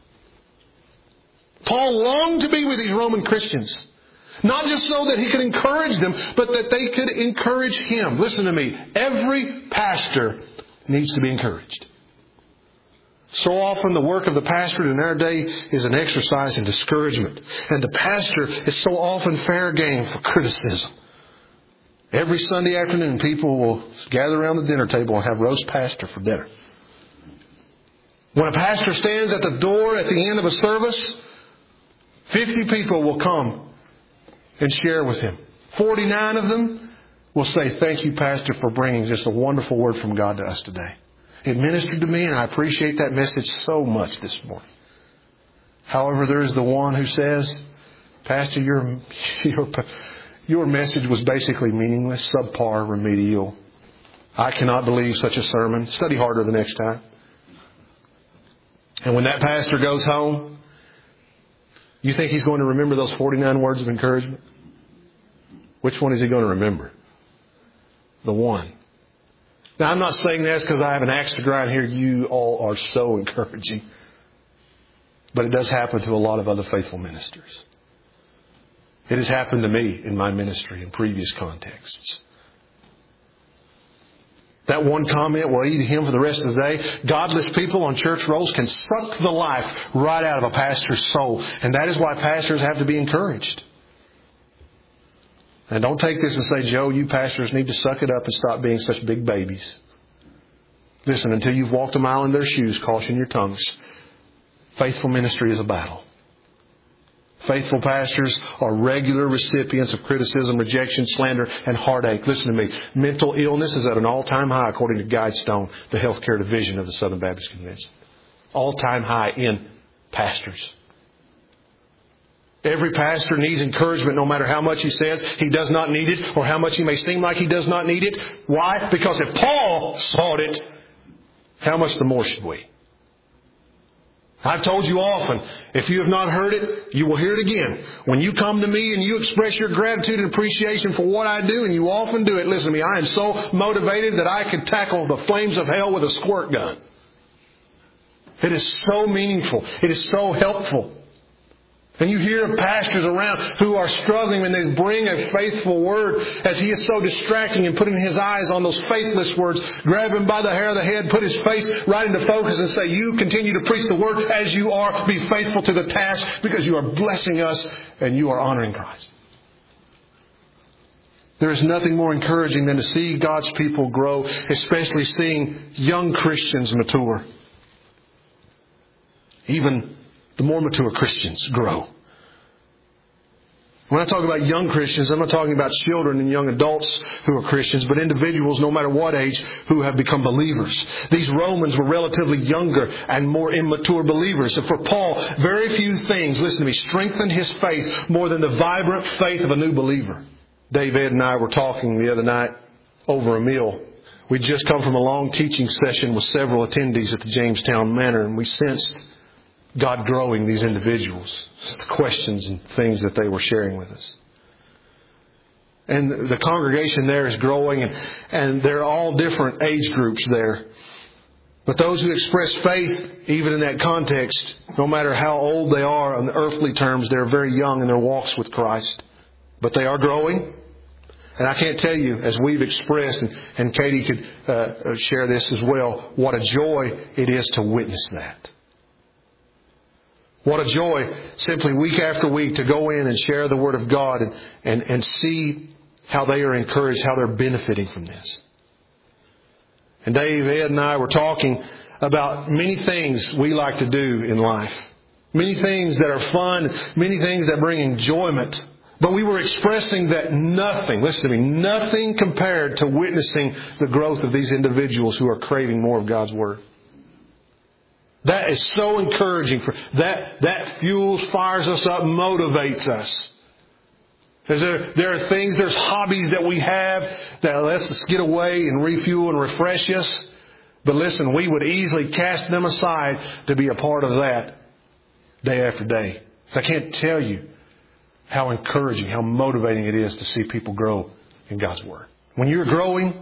Paul longed to be with these Roman Christians. Not just so that he could encourage them, but that they could encourage him. Listen to me. Every pastor needs to be encouraged. So often the work of the pastor in our day is an exercise in discouragement. And the pastor is so often fair game for criticism. Every Sunday afternoon, people will gather around the dinner table and have roast pastor for dinner. When a pastor stands at the door at the end of a service, fifty people will come and share with him. forty-nine of them will say, "Thank you, Pastor, for bringing just a wonderful word from God to us today. It ministered to me, and I appreciate that message so much this morning." However, there is the one who says, "Pastor, your, your, your message was basically meaningless, subpar, remedial. I cannot believe such a sermon. Study harder the next time." And when that pastor goes home, you think he's going to remember those forty-nine words of encouragement? Which one is he going to remember? The one. Now, I'm not saying this because I have an axe to grind here. You all are so encouraging. But it does happen to a lot of other faithful ministers. It has happened to me in my ministry in previous contexts. That one comment will eat him for the rest of the day. Godless people on church rolls can suck the life right out of a pastor's soul. And that is why pastors have to be encouraged. And don't take this and say, "Joe, you pastors need to suck it up and stop being such big babies." Listen, until you've walked a mile in their shoes, caution your tongues. Faithful ministry is a battle. Faithful pastors are regular recipients of criticism, rejection, slander, and heartache. Listen to me. Mental illness is at an all-time high according to Guidestone, the healthcare division of the Southern Baptist Convention. All-time high in pastors. Every pastor needs encouragement no matter how much he says he does not need it or how much he may seem like he does not need it. Why? Because if Paul sought it, how much the more should we? I've told you often, if you have not heard it, you will hear it again. When you come to me and you express your gratitude and appreciation for what I do, and you often do it, listen to me, I am so motivated that I could tackle the flames of hell with a squirt gun. It is so meaningful. It is so helpful. And you hear of pastors around who are struggling when they bring a faithful word, as he is so distracting and putting his eyes on those faithless words, grab him by the hair of the head, put his face right into focus and say, "You continue to preach the word as you are. Be faithful to the task because you are blessing us and you are honoring Christ." There is nothing more encouraging than to see God's people grow, especially seeing young Christians mature. Even the more mature Christians grow. When I talk about young Christians, I'm not talking about children and young adults who are Christians, but individuals, no matter what age, who have become believers. These Romans were relatively younger and more immature believers. And for Paul, very few things, listen to me, strengthened his faith more than the vibrant faith of a new believer. David and I were talking the other night over a meal. We'd just come from a long teaching session with several attendees at the Jamestown Manor, and we sensed God growing these individuals, the questions and things that they were sharing with us. And the congregation there is growing, and, and they're all different age groups there. But those who express faith, even in that context, no matter how old they are on the earthly terms, they're very young in their walks with Christ. But they are growing. And I can't tell you, as we've expressed, and, and Katie could uh, share this as well, what a joy it is to witness that. What a joy, simply week after week, to go in and share the Word of God and, and, and see how they are encouraged, how they're benefiting from this. And Dave, Ed, and I were talking about many things we like to do in life. Many things that are fun, many things that bring enjoyment. But we were expressing that nothing, listen to me, nothing compared to witnessing the growth of these individuals who are craving more of God's Word. That is so encouraging. For that, that fuels, fires us up, motivates us. There, there are things, there's hobbies that we have that lets us get away and refuel and refresh us. But listen, we would easily cast them aside to be a part of that day after day. So I can't tell you how encouraging, how motivating it is to see people grow in God's Word. When you're growing,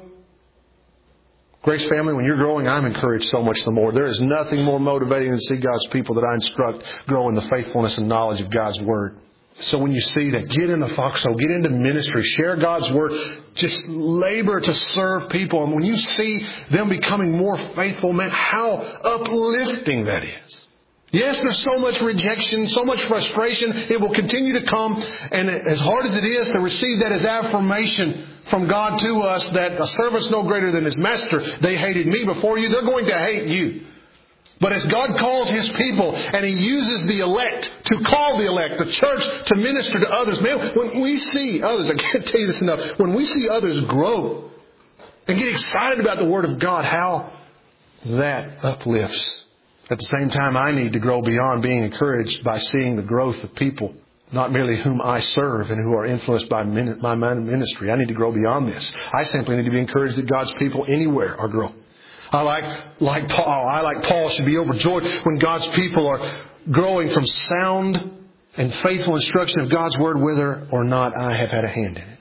Grace family, when you're growing, I'm encouraged so much the more. There is nothing more motivating than to see God's people that I instruct grow in the faithfulness and knowledge of God's Word. So when you see that, get in the foxhole, get into ministry, share God's Word, just labor to serve people. And when you see them becoming more faithful, man, how uplifting that is. Yes, there's so much rejection, so much frustration. It will continue to come. And as hard as it is to receive that as affirmation from God to us, that a servant's no greater than his master. They hated me before you. They're going to hate you. But as God calls His people and He uses the elect to call the elect, the church to minister to others, man, when we see others, I can't tell you this enough, when we see others grow and get excited about the Word of God, how that uplifts. At the same time, I need to grow beyond being encouraged by seeing the growth of people, not merely whom I serve and who are influenced by my ministry. I need to grow beyond this. I simply need to be encouraged that God's people anywhere are growing. I like, like Paul, I like Paul should be overjoyed when God's people are growing from sound and faithful instruction of God's Word, whether or not I have had a hand in it.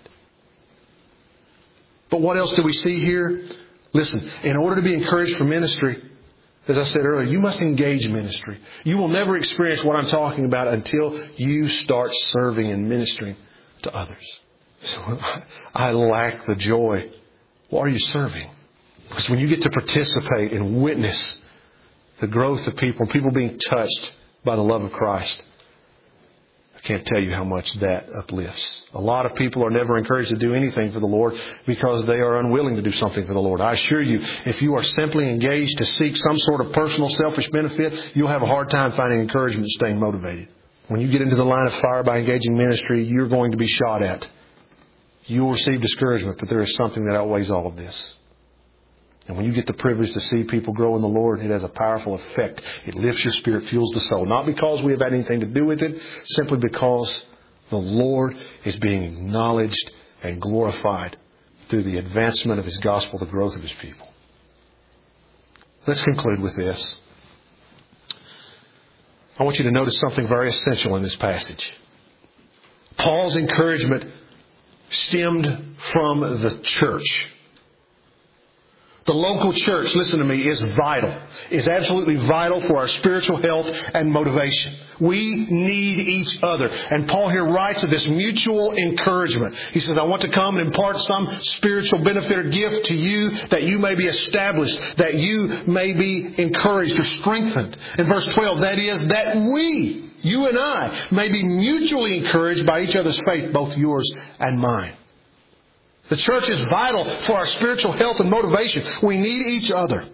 But what else do we see here? Listen, in order to be encouraged for ministry, as I said earlier, you must engage ministry. You will never experience what I'm talking about until you start serving and ministering to others. So I lack the joy. What are you serving? Because when you get to participate and witness the growth of people, people being touched by the love of Christ, I can't tell you how much that uplifts. A lot of people are never encouraged to do anything for the Lord because they are unwilling to do something for the Lord. I assure you, if you are simply engaged to seek some sort of personal selfish benefit, you'll have a hard time finding encouragement and staying motivated. When you get into the line of fire by engaging ministry, you're going to be shot at. You will receive discouragement, but there is something that outweighs all of this. And when you get the privilege to see people grow in the Lord, it has a powerful effect. It lifts your spirit, fuels the soul. Not because we have had anything to do with it, simply because the Lord is being acknowledged and glorified through the advancement of His gospel, the growth of His people. Let's conclude with this. I want you to notice something very essential in this passage. Paul's encouragement stemmed from the church. The local church, listen to me, is vital. Is absolutely vital for our spiritual health and motivation. We need each other. And Paul here writes of this mutual encouragement. He says, I want to come and impart some spiritual benefit or gift to you that you may be established, that you may be encouraged or strengthened. In verse twelve, that is, that we, you and I, may be mutually encouraged by each other's faith, both yours and mine. The church is vital for our spiritual health and motivation. We need each other.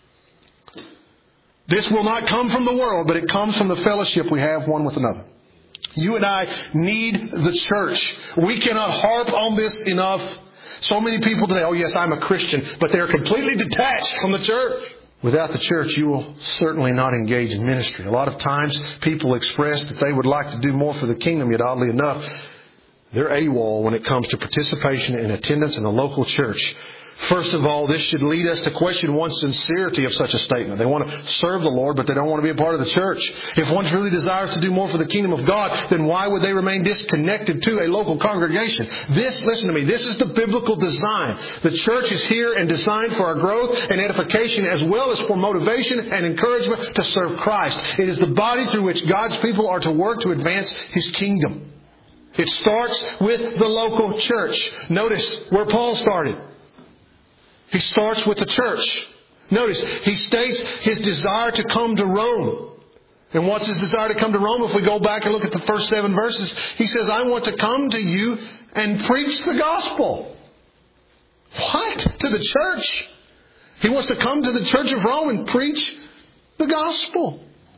This will not come from the world, but it comes from the fellowship we have one with another. You and I need the church. We cannot harp on this enough. So many people today, oh yes, I'm a Christian, but they're completely detached from the church. Without the church, you will certainly not engage in ministry. A lot of times people express that they would like to do more for the kingdom, yet oddly enough, they're AWOL when it comes to participation and attendance in the local church. First of all, this should lead us to question one's sincerity of such a statement. They want to serve the Lord, but they don't want to be a part of the church. If one truly desires to do more for the kingdom of God, then why would they remain disconnected to a local congregation? This, listen to me, this is the biblical design. The church is here and designed for our growth and edification as well as for motivation and encouragement to serve Christ. It is the body through which God's people are to work to advance His kingdom. It starts with the local church. Notice where Paul started. He starts with the church. Notice, he states his desire to come to Rome. And what's his desire to come to Rome? If we go back and look at the first seven verses, he says, I want to come to you and preach the gospel. What? To the church? He wants to come to the church of Rome and preach the gospel.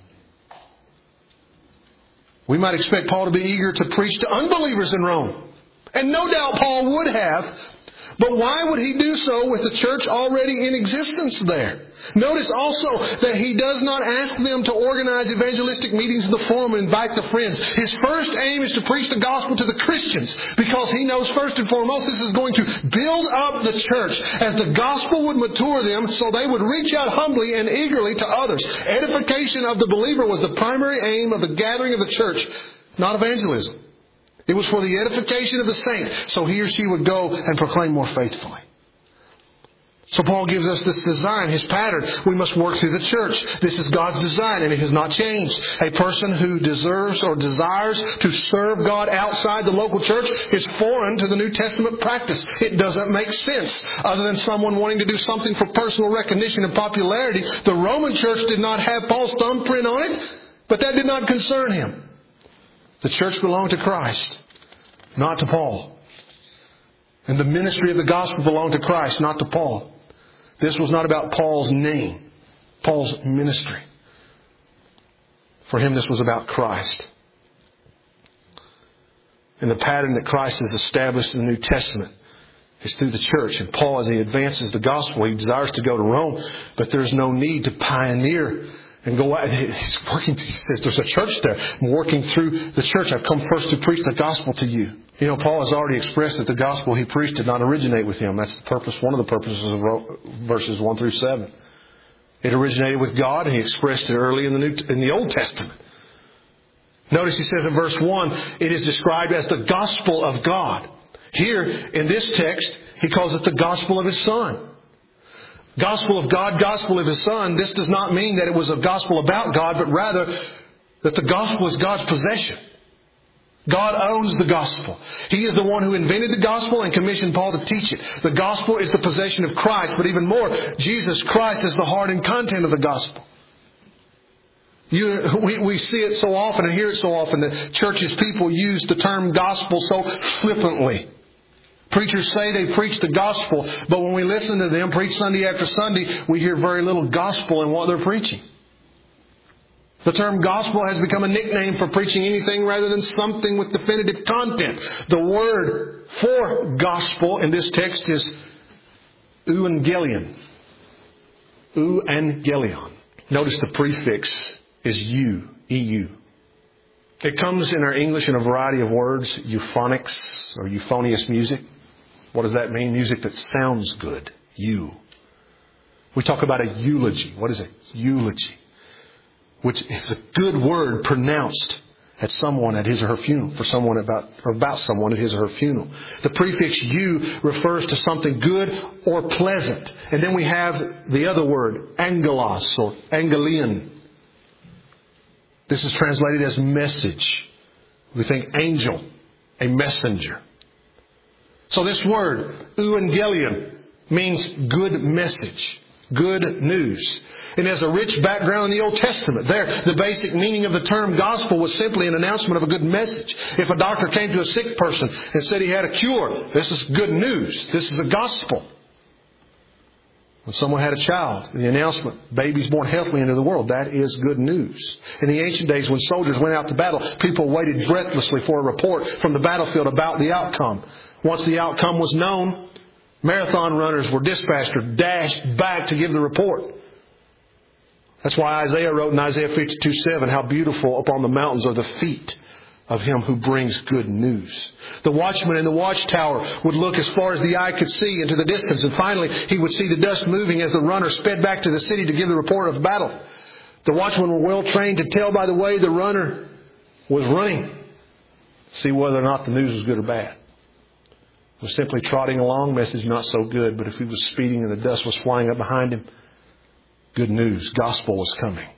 We might expect Paul to be eager to preach to unbelievers in Rome. And no doubt Paul would have. But why would he do so with the church already in existence there? Notice also that he does not ask them to organize evangelistic meetings in the forum and invite the friends. His first aim is to preach the gospel to the Christians because he knows first and foremost this is going to build up the church as the gospel would mature them so they would reach out humbly and eagerly to others. Edification of the believer was the primary aim of the gathering of the church, not evangelism. It was for the edification of the saint, so he or she would go and proclaim more faithfully. So Paul gives us this design, his pattern. We must work through the church. This is God's design, and it has not changed. A person who deserves or desires to serve God outside the local church is foreign to the New Testament practice. It doesn't make sense. Other than someone wanting to do something for personal recognition and popularity, the Roman church did not have Paul's thumbprint on it, but that did not concern him. The church belonged to Christ, not to Paul. And the ministry of the gospel belonged to Christ, not to Paul. This was not about Paul's name, Paul's ministry. For him, this was about Christ. And the pattern that Christ has established in the New Testament is through the church. And Paul, as he advances the gospel, he desires to go to Rome, but there's no need to pioneer and go out. He's working. He says, "There's a church there. I'm working through the church. I've come first to preach the gospel to you." You know, Paul has already expressed that the gospel he preached did not originate with him. That's the purpose, one of the purposes of verses one through seven. It originated with God, and he expressed it early in the New, in the Old Testament. Notice he says in verse one, it is described as the gospel of God. Here, in this text, he calls it the gospel of his Son. Gospel of God, gospel of his Son. This does not mean that it was a gospel about God, but rather that the gospel is God's possession. God owns the gospel. He is the one who invented the gospel and commissioned Paul to teach it. The gospel is the possession of Christ, but even more, Jesus Christ is the heart and content of the gospel. You, we, we see it so often and hear it so often that churches, people use the term gospel so flippantly. Preachers say they preach the gospel, but when we listen to them preach Sunday after Sunday, we hear very little gospel in what they're preaching. The term gospel has become a nickname for preaching anything rather than something with definitive content. The word for gospel in this text is euangelion. Euangelion. Notice the prefix is eu, E U. It comes in our English in a variety of words, euphonics or euphonious music. What does that mean? Music that sounds good. You. We talk about a eulogy. What is it? Eulogy. Which is a good word pronounced at someone at his or her funeral, for someone about, or about someone at his or her funeral. The prefix "you" refers to something good or pleasant. And then we have the other word, angelos or angelion. This is translated as message. We think angel, a messenger. So this word, euangelion, means good message. Good news. It has a rich background in the Old Testament. There, the basic meaning of the term gospel was simply an announcement of a good message. If a doctor came to a sick person and said he had a cure, this is good news. This is a gospel. When someone had a child, the announcement, babies born healthily into the world, that is good news. In the ancient days when soldiers went out to battle, people waited breathlessly for a report from the battlefield about the outcome. Once the outcome was known, marathon runners were dispatched or dashed back to give the report. That's why Isaiah wrote in Isaiah fifty-two seven, how beautiful upon the mountains are the feet of him who brings good news. The watchman in the watchtower would look as far as the eye could see into the distance, and finally he would see the dust moving as the runner sped back to the city to give the report of battle. The watchmen were well trained to tell by the way the runner was running, see whether or not the news was good or bad. Was simply trotting along, message not so good. But if he was speeding and the dust was flying up behind him, good news, gospel was coming.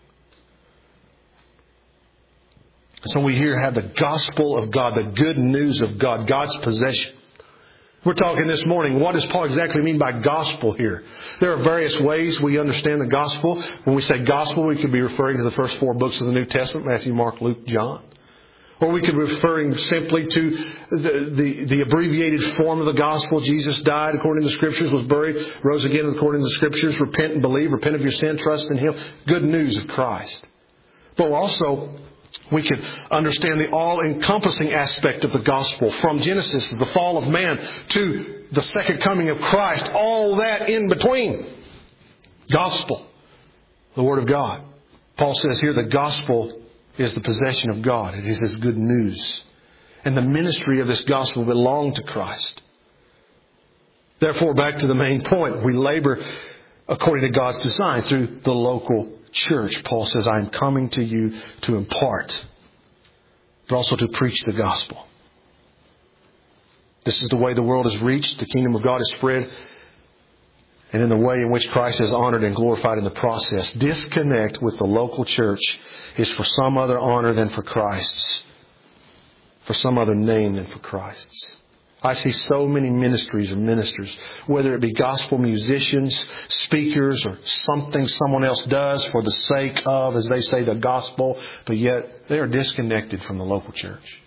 So we here have the gospel of God, the good news of God, God's possession. We're talking this morning, what does Paul exactly mean by gospel here? There are various ways we understand the gospel. When we say gospel, we could be referring to the first four books of the New Testament, Matthew, Mark, Luke, John. Or we could be referring simply to the, the, the abbreviated form of the gospel. Jesus died according to the Scriptures, was buried, rose again according to the Scriptures. Repent and believe. Repent of your sin. Trust in Him. Good news of Christ. But also, we could understand the all-encompassing aspect of the gospel. From Genesis, the fall of man, to the second coming of Christ. All that in between. Gospel. The Word of God. Paul says here the gospel is the possession of God. It is His good news. And the ministry of this gospel belonged to Christ. Therefore, back to the main point, we labor according to God's design through the local church. Paul says, I am coming to you to impart, but also to preach the gospel. This is the way the world is reached. The kingdom of God is spread and in the way in which Christ is honored and glorified in the process. Disconnect with the local church is for some other honor than for Christ's, for some other name than for Christ's. I see so many ministries or ministers, whether it be gospel musicians, speakers, or something someone else does for the sake of, as they say, the gospel, but yet they are disconnected from the local church.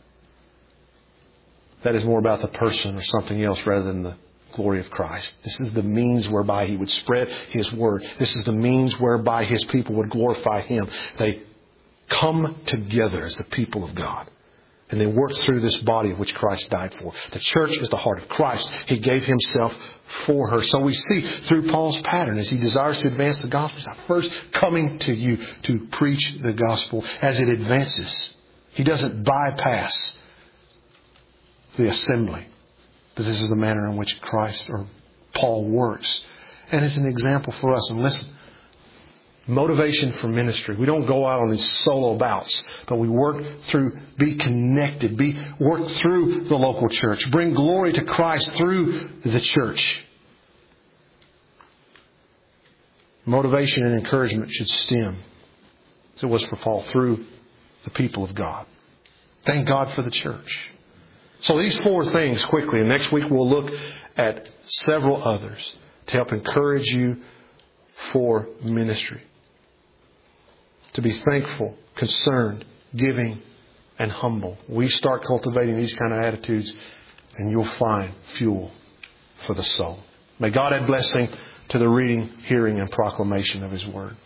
That is more about the person or something else rather than the glory of Christ. This is the means whereby He would spread His word. This is the means whereby His people would glorify Him. They come together as the people of God. And they work through this body of which Christ died for. The church is the heart of Christ. He gave Himself for her. So we see through Paul's pattern, as he desires to advance the gospel, first coming to you to preach the gospel as it advances. He doesn't bypass the assembly. But this is the manner in which Christ or Paul works. And it's an example for us. And listen, motivation for ministry. We don't go out on these solo bouts, but we work through, be connected, be work through the local church. Bring glory to Christ through the church. Motivation and encouragement should stem, as it was for Paul, through the people of God. Thank God for the church. So these four things quickly, and next week we'll look at several others to help encourage you for ministry. To be thankful, concerned, giving, and humble. We start cultivating these kind of attitudes, and you'll find fuel for the soul. May God add blessing to the reading, hearing, and proclamation of His Word.